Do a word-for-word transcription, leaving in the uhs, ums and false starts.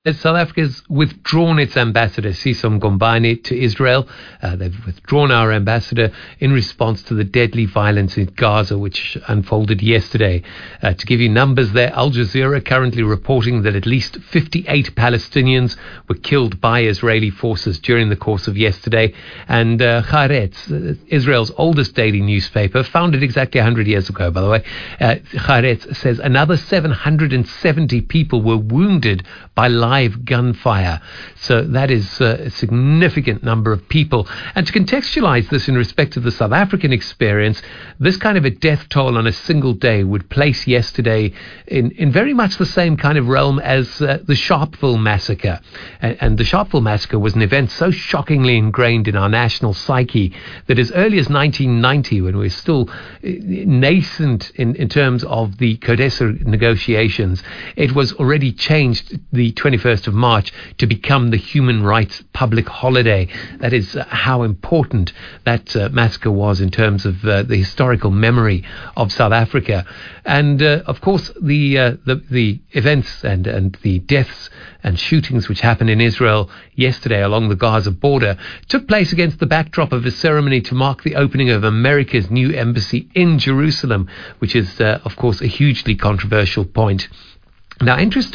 South Africa's withdrawn its ambassador, Siso Mgombane, to Israel. Uh, they've withdrawn our ambassador in response to the deadly violence in Gaza, which unfolded yesterday. Uh, to give you numbers there, Al Jazeera currently reporting that at least fifty-eight Palestinians were killed by Israeli forces during the course of yesterday. And uh, Haaretz, Israel's oldest daily newspaper, founded exactly one hundred years ago, by the way, uh, Haaretz says another seven hundred seventy people were wounded by live gunfire. So that is uh, a significant number of people. And to contextualize this in respect of the South African experience, this kind of a death toll on a single day would place yesterday in, in very much the same kind of realm as uh, the Sharpeville massacre. And, and the Sharpeville massacre was an event so shockingly ingrained in our national psyche that as early as nineteen ninety, when we were still nascent in, in terms of the CODESA negotiations, it was already changed the twenty-first of March to become the human rights public holiday. That is uh, how important that uh, massacre was in terms of uh, the historical memory of South Africa. And uh, of course the, uh, the the events and, and the deaths and shootings which happened in Israel yesterday along the Gaza border took place against the backdrop of a ceremony to mark the opening of America's new embassy in Jerusalem, which is uh, of course a hugely controversial point. Now, interesting